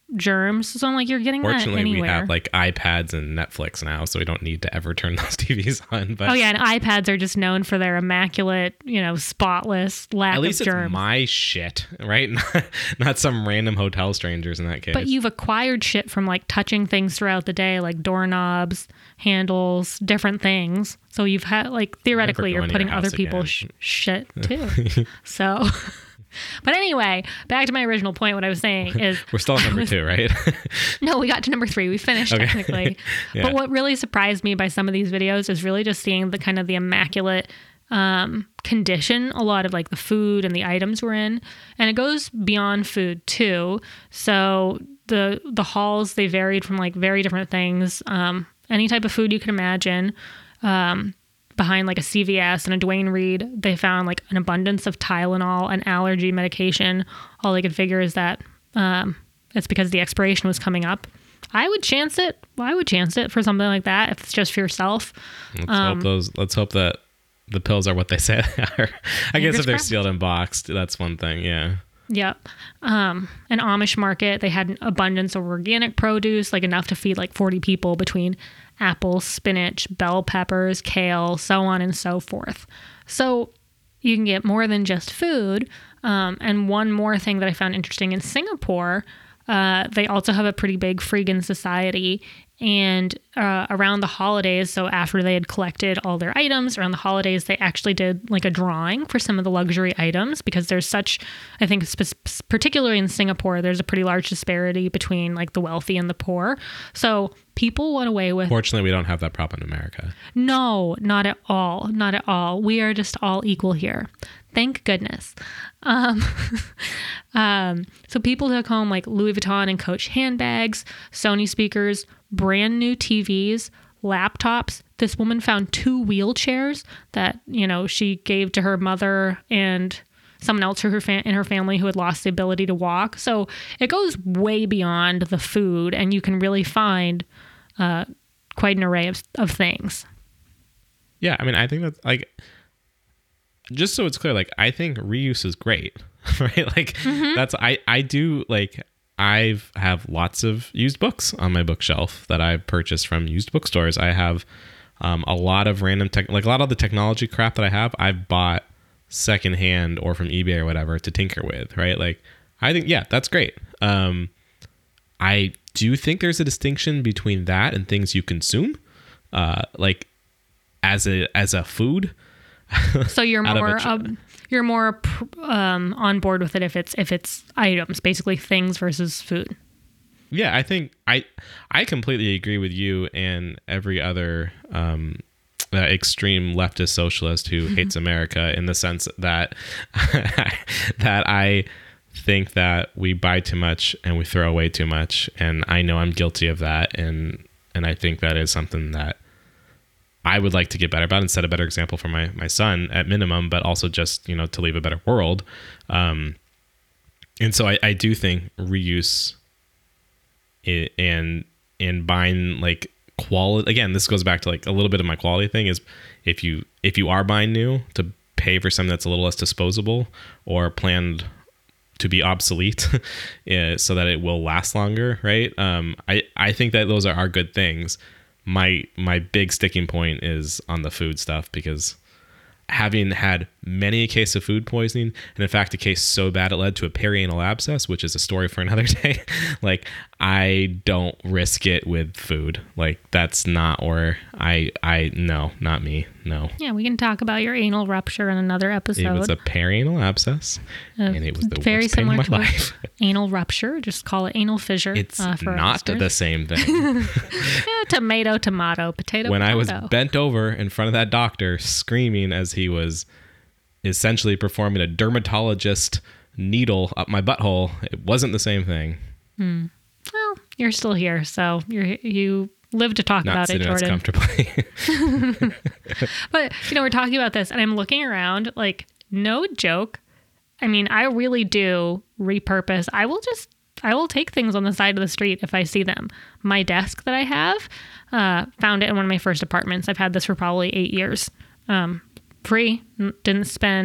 Speaker 1: germs. So I'm like, you're getting
Speaker 2: Fortunately,
Speaker 1: that anywhere.
Speaker 2: we have like iPads and Netflix now, so we don't need to ever turn those T Vs on. But
Speaker 1: oh yeah, and iPads are just known for their immaculate, you know, spotless lack
Speaker 2: at least
Speaker 1: of germs.
Speaker 2: it's my shit, right? Not, not some random hotel strangers in that case.
Speaker 1: But you've acquired shit from like touching things throughout the day, like doorknobs, handles, different things. So you've had like theoretically
Speaker 2: Never
Speaker 1: you're
Speaker 2: go
Speaker 1: putting
Speaker 2: in your
Speaker 1: other
Speaker 2: house
Speaker 1: people's sh- shit too. So. But anyway, back to my original point. What I was saying is...
Speaker 2: We're still at number was, two, right?
Speaker 1: No, we got to number three. We finished okay. technically. Yeah. But what really surprised me by some of these videos is really just seeing the kind of the immaculate um, condition a lot of like the food and the items were in. And it goes beyond food too. So the the hauls, they varied from like very different things. Um, any type of food you can imagine. Um Behind like a C V S and a Duane Reade, they found like an abundance of Tylenol and allergy medication. All they could figure is that um, it's because the expiration was coming up. I would chance it. Well, I would chance it for something like that if it's just for yourself.
Speaker 2: Let's
Speaker 1: um,
Speaker 2: hope those. Let's hope that the pills are what they say they are. I guess if they're
Speaker 1: crossed.
Speaker 2: sealed and boxed, that's one thing. Yeah.
Speaker 1: Yep. Um, an Amish market, they had an abundance of organic produce, like enough to feed like forty people between apples, spinach, bell peppers, kale, so on and so forth. So you can get more than just food. Um, and one more thing that I found interesting in Singapore, uh, they also have a pretty big freegan society. And uh, around the holidays, so after they had collected all their items, around the holidays, they actually did like a drawing for some of the luxury items because there's such, I think, sp- particularly in Singapore, there's a pretty large disparity between like the wealthy and the poor. So people went away with...
Speaker 2: Fortunately, we don't have that problem in America.
Speaker 1: No, not at all. Not at all. We are just all equal here. Thank goodness. Um, um, so people took home like Louis Vuitton and Coach handbags, Sony speakers, brand new T Vs, laptops. This woman found two wheelchairs that, you know, she gave to her mother and someone else in her, fa- in her family who had lost the ability to walk. So it goes way beyond the food, and you can really find uh, quite an array of, of things.
Speaker 2: Yeah, I mean, I think that's like... Just so it's clear, like, I think reuse is great, right? Like, mm-hmm. that's, I, I do, like, I've have lots of used books on my bookshelf that I've purchased from used bookstores. I have um, a lot of random tech, like a lot of the technology crap that I have, I've bought secondhand or from eBay or whatever to tinker with, right? Like, I think, yeah, that's great. Um, I do think there's a distinction between that and things you consume, uh, like, as a as a food.
Speaker 1: So you're more ch- um, you're more um, on board with it if it's if it's items, basically things versus food.
Speaker 2: Yeah, I think I I completely agree with you and every other um, uh, extreme leftist socialist who hates America in the sense that that I think that we buy too much and we throw away too much, and I know I'm guilty of that, and and I think that is something that I would like to get better about and set a better example for my, my son at minimum, but also just, you know, to leave a better world. Um, and so I, I do think reuse it, and, and buying like quality, again, this goes back to like a little bit of my quality thing is if you, if you are buying new, to pay for something that's a little less disposable or planned to be obsolete so that it will last longer. Right. Um, I, I think that those are, are good things. My my big sticking point is on the food stuff because having had many a case of food poisoning, and in fact a case so bad it led to a perianal abscess, which is a story for another day, like I don't risk it with food. Like that's not where I I no, not me. No.
Speaker 1: Yeah, we can talk about your anal rupture in another episode.
Speaker 2: It was a perianal abscess, uh, and it was the
Speaker 1: very
Speaker 2: worst pain
Speaker 1: similar
Speaker 2: of my
Speaker 1: to
Speaker 2: life.
Speaker 1: Anal rupture. Just call it anal fissure.
Speaker 2: It's
Speaker 1: uh, for
Speaker 2: not the same thing.
Speaker 1: Yeah, tomato, tomato, potato.
Speaker 2: When
Speaker 1: potato.
Speaker 2: I was bent over in front of that doctor, screaming as he was essentially performing a dermatologist needle up my butthole, it wasn't the same thing.
Speaker 1: Hmm. Well, you're still here, so you're you live to talk
Speaker 2: Not
Speaker 1: about it, Jordan.
Speaker 2: Not sitting as comfortably.
Speaker 1: But you know, we're talking about this, and I'm looking around. Like, no joke. I mean, I really do repurpose. I will just, I will take things on the side of the street if I see them. My desk that I have, uh, found it in one of my first apartments. I've had this for probably eight years. Um, free. Didn't spend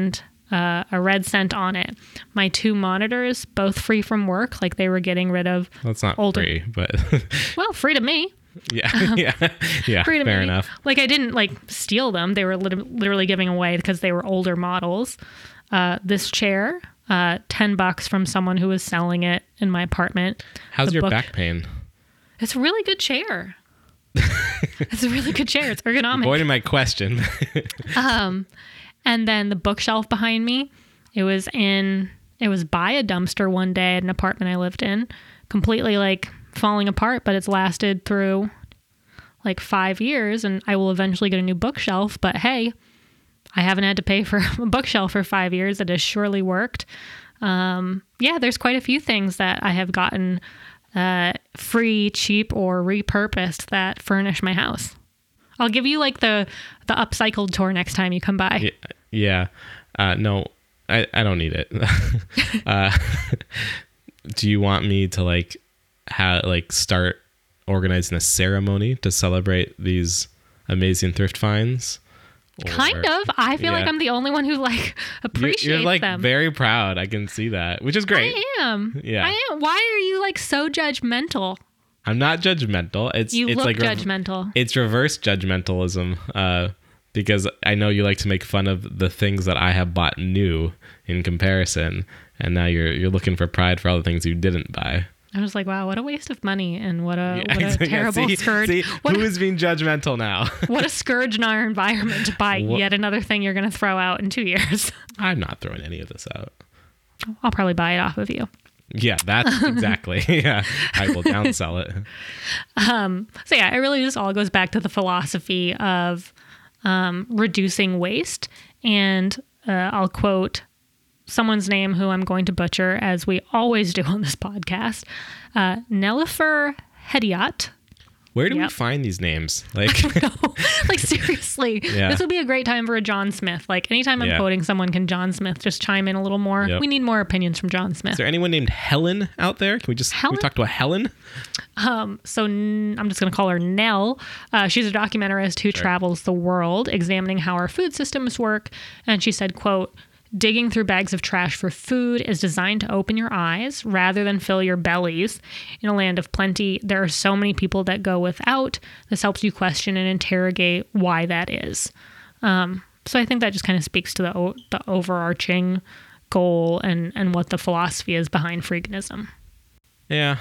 Speaker 1: uh, a red cent on it. My two monitors, both free from work, like they were getting rid of
Speaker 2: Well, it's not
Speaker 1: older.
Speaker 2: free, but
Speaker 1: Well, free to me.
Speaker 2: yeah, yeah, yeah.
Speaker 1: Free to
Speaker 2: Fair
Speaker 1: me.
Speaker 2: enough.
Speaker 1: Like I didn't like steal them. They were lit- literally giving away because they were older models. Uh, this chair, uh, ten bucks from someone who was selling it in my apartment.
Speaker 2: How's
Speaker 1: The
Speaker 2: your
Speaker 1: book-
Speaker 2: back pain?
Speaker 1: It's a really good chair. It's a really good chair. It's ergonomic.
Speaker 2: Avoiding my question.
Speaker 1: Um, and then the bookshelf behind me, it was in, it was by a dumpster one day at an apartment I lived in, completely like falling apart, but it's lasted through like five years and I will eventually get a new bookshelf. But hey, I haven't had to pay for a bookshelf for five years. It has surely worked. Um, yeah, there's quite a few things that I have gotten uh, free, cheap, or repurposed that furnish my house. I'll give you like the the upcycled tour next time you come by.
Speaker 2: Yeah. yeah. Uh, no, I, I don't need it. uh, do you want me to like have like start organizing a ceremony to celebrate these amazing thrift finds?
Speaker 1: Kind
Speaker 2: Or-
Speaker 1: of. I feel like
Speaker 2: yeah.
Speaker 1: I'm the only one who like
Speaker 2: You're,
Speaker 1: appreciates
Speaker 2: you're like
Speaker 1: them.
Speaker 2: very proud. I can see that, which is great.
Speaker 1: I am.
Speaker 2: Yeah.
Speaker 1: I am. Why are you like so judgmental?
Speaker 2: I'm not judgmental. It's
Speaker 1: You
Speaker 2: it's
Speaker 1: look
Speaker 2: like rev-
Speaker 1: judgmental.
Speaker 2: it's reverse judgmentalism, uh, because I know you like to make fun of the things that I have bought new in comparison, and now you're you're looking for pride for all the things you didn't buy.
Speaker 1: I was like, wow, what a waste of money and what a
Speaker 2: Yeah,
Speaker 1: what a
Speaker 2: yeah,
Speaker 1: terrible
Speaker 2: see,
Speaker 1: scourge.
Speaker 2: See,
Speaker 1: what,
Speaker 2: who is being judgmental now?
Speaker 1: what a scourge in our environment to buy
Speaker 2: What-
Speaker 1: yet another thing you're going to throw out in two years.
Speaker 2: I'm not throwing any of this out.
Speaker 1: I'll probably buy it off of you.
Speaker 2: Yeah, that's exactly. Yeah, I will downsell it.
Speaker 1: Um, so yeah, it really just all goes back to the philosophy of um, reducing waste. And uh, I'll quote someone's name who I'm going to butcher, as we always do on this podcast, uh, Nelifer Hediat.
Speaker 2: Where do we
Speaker 1: Yep.
Speaker 2: find these names? Like,
Speaker 1: Like seriously,
Speaker 2: Yeah.
Speaker 1: this would be a great time for a John Smith. Like anytime I'm
Speaker 2: Yeah.
Speaker 1: quoting someone, can John Smith just chime in a little more?
Speaker 2: Yep.
Speaker 1: We need more opinions from John Smith.
Speaker 2: is there anyone named Helen out there? Can we just can
Speaker 1: Helen?
Speaker 2: we talk to a Helen?
Speaker 1: So n- I'm just going to call her Nell. Uh, she's a documentarist who travels the world examining how our food systems work. And she said, quote, "Digging through bags of trash for food is designed to open your eyes rather than fill your bellies. In a land of plenty, there are so many people that go without. This helps you question and interrogate why that is." Um, so I think that just kind of speaks to the o- the overarching goal and, and what the philosophy is behind freeganism.
Speaker 2: Yeah.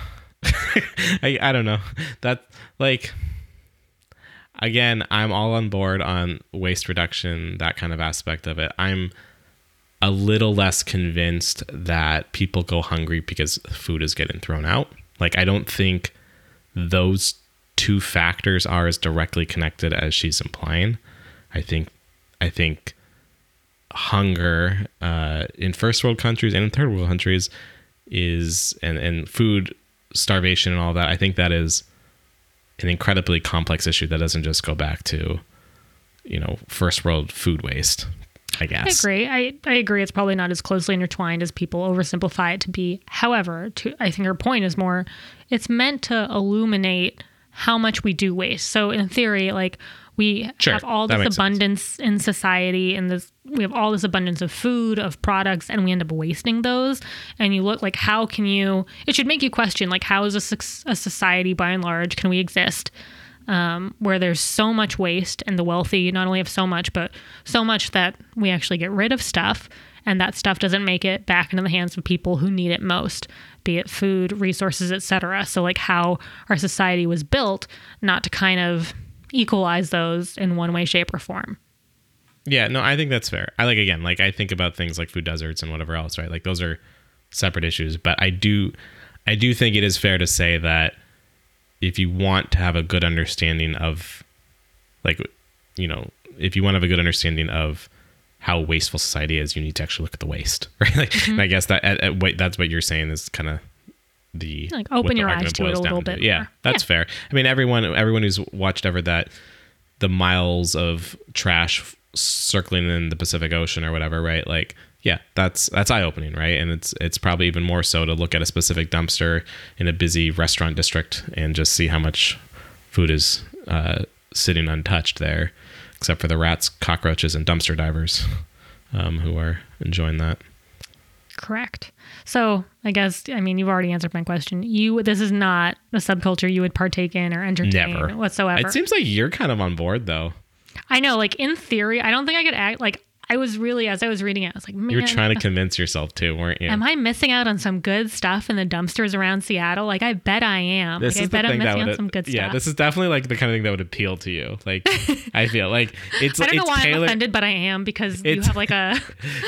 Speaker 2: I I don't know. That like again, I'm all on board on waste reduction, that kind of aspect of it. I'm a little less convinced that people go hungry because food is getting thrown out. Like I don't think those two factors are as directly connected as she's implying. I think I think hunger uh, in first world countries and in third world countries is and, and food starvation and all that. I think that is an incredibly complex issue that doesn't just go back to, you know, first world food waste, I
Speaker 1: I
Speaker 2: guess.
Speaker 1: agree. I, I agree. It's probably not as closely intertwined as people oversimplify it to be. However, to I think her point is more, it's meant to illuminate how much we do waste. So in theory, like we
Speaker 2: Sure,
Speaker 1: have all
Speaker 2: that
Speaker 1: this
Speaker 2: makes sense.
Speaker 1: abundance in society and this we have all this abundance of food, of products, and we end up wasting those. And you look like, how can you, it should make you question, like, how is a, soc- a society by and large, can we exist um, where there's so much waste and the wealthy not only have so much, but so much that we actually get rid of stuff and that stuff doesn't make it back into the hands of people who need it most, be it food, resources, et cetera. So like how our society was built not to kind of equalize those in one way, shape, or form.
Speaker 2: Yeah, no, I think that's fair. I like, again, like I think about things like food deserts and whatever else, right? Like those are separate issues, but I do, I do think it is fair to say that if you want to have a good understanding of, like, you know, if you want to have a good understanding of how wasteful society is, you need to actually look at the waste, right? Like,
Speaker 1: Mm-hmm.
Speaker 2: and I guess that at, at, wait, that's what you're saying is kind of the
Speaker 1: Like,
Speaker 2: what
Speaker 1: open
Speaker 2: the
Speaker 1: your eyes
Speaker 2: argument
Speaker 1: to it a
Speaker 2: boils
Speaker 1: little
Speaker 2: down
Speaker 1: bit
Speaker 2: Yeah,
Speaker 1: more.
Speaker 2: that's
Speaker 1: Yeah.
Speaker 2: fair. I mean, everyone, everyone who's watched ever that the miles of trash circling in the Pacific Ocean or whatever, right? Like, yeah, that's that's eye opening, right? And it's it's probably even more so to look at a specific dumpster in a busy restaurant district and just see how much food is uh, sitting untouched there, except for the rats, cockroaches, and dumpster divers. um, who are enjoying that.
Speaker 1: Correct. So I guess, I mean, you've already answered my question. You, this is not a subculture you would partake in or entertain
Speaker 2: Never.
Speaker 1: whatsoever.
Speaker 2: It seems like you're kind of on board though.
Speaker 1: I know, like in theory, I don't think I could act like I was really, as I was reading it, I was like, man.
Speaker 2: You were trying to convince yourself too, weren't you?
Speaker 1: Am I missing out on some good stuff in the dumpsters around Seattle? Like, I bet I am.
Speaker 2: This
Speaker 1: like,
Speaker 2: is
Speaker 1: I bet
Speaker 2: the
Speaker 1: I'm
Speaker 2: thing that
Speaker 1: missing
Speaker 2: would,
Speaker 1: out some good
Speaker 2: yeah,
Speaker 1: stuff.
Speaker 2: this is definitely like the kind of thing that would appeal to you. Like, I feel like it's.
Speaker 1: I don't
Speaker 2: it's
Speaker 1: know why
Speaker 2: Taylor,
Speaker 1: I'm offended, but I am because you
Speaker 2: it's-
Speaker 1: have like a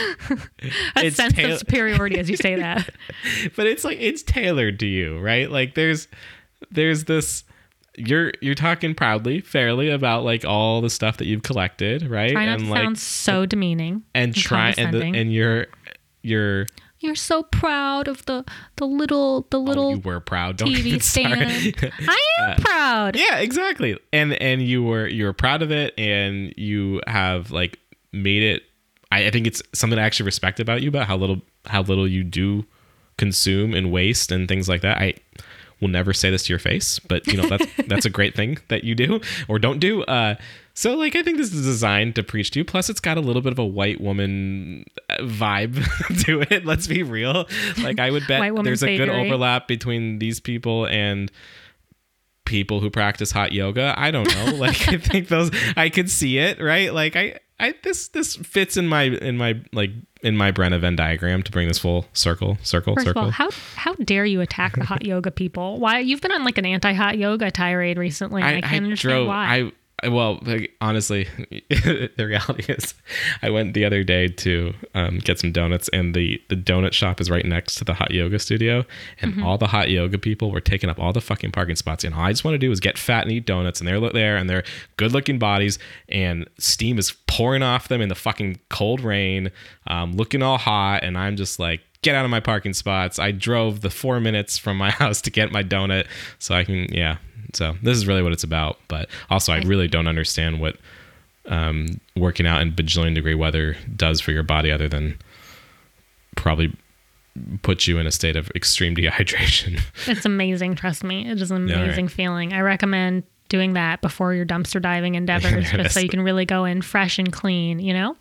Speaker 1: a
Speaker 2: It's
Speaker 1: sense
Speaker 2: Taylor-
Speaker 1: of superiority as you say that.
Speaker 2: But it's like it's tailored to you, right? Like there's there's this you're you're talking proudly, fairly about like all the stuff that you've collected, right?
Speaker 1: Try not
Speaker 2: and
Speaker 1: to
Speaker 2: like
Speaker 1: sound so demeaning
Speaker 2: and
Speaker 1: and
Speaker 2: try and the,
Speaker 1: condescending.
Speaker 2: and you're you're
Speaker 1: You're so proud of the the little the
Speaker 2: oh,
Speaker 1: little
Speaker 2: you were proud. Don't
Speaker 1: T V
Speaker 2: even start.
Speaker 1: stand. I am proud.
Speaker 2: Yeah, exactly. And and you were you were proud of it, and you have like made it. I, I think it's something I actually respect about you, about how little how little you do consume and waste and things like that. I will never say this to your face, but you know that's that's a great thing that you do or don't do. Uh, so like I think this is designed to preach to you. Plus, it's got a little bit of a white woman vibe to it. Let's be real. Like I would bet
Speaker 1: White woman
Speaker 2: there's a good
Speaker 1: saviory.
Speaker 2: overlap between these people and people who practice hot yoga. I don't know. Like I think those I could see it, right? Like I I this this fits in my in my like in my Brenna Venn diagram to bring this full circle circle
Speaker 1: First
Speaker 2: circle.
Speaker 1: of all, how how dare you attack the hot yoga people? Why you've been on like an anti-hot yoga tirade recently? And I, can't understand
Speaker 2: drove
Speaker 1: why.
Speaker 2: I I- well, like, honestly, the reality is, I went the other day to um, get some donuts, and the the donut shop is right next to the hot yoga studio, and
Speaker 1: Mm-hmm.
Speaker 2: all the hot yoga people were taking up all the fucking parking spots, and all I just want to do is get fat and eat donuts, and they're there, and they're good looking bodies, and steam is pouring off them in the fucking cold rain, um, looking all hot, and I'm just like, get out of my parking spots. I drove the four minutes from my house to get my donut so I can, yeah. So this is really what it's about. But also, I really don't understand what um, working out in bajillion degree weather does for your body, other than probably put you in a state of extreme dehydration.
Speaker 1: It's amazing. Trust me. It is an
Speaker 2: Yeah,
Speaker 1: amazing
Speaker 2: right.
Speaker 1: feeling. I recommend doing that before your dumpster diving endeavors,
Speaker 2: There it
Speaker 1: just so
Speaker 2: is.
Speaker 1: you can really go in fresh and clean, you know?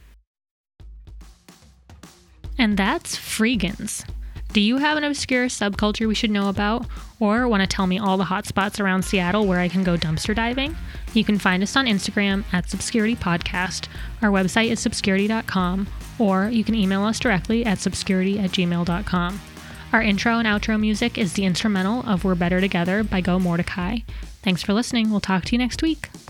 Speaker 1: And that's Freegans. Do you have an obscure subculture we should know about? Or want to tell me all the hot spots around Seattle where I can go dumpster diving? You can find us on Instagram at Subscurity Podcast. Our website is subscurity dot com, or you can email us directly at subscurity at gmail dot com. Our intro and outro music is the instrumental of We're Better Together by Go Mordecai. Thanks for listening. We'll talk to you next week.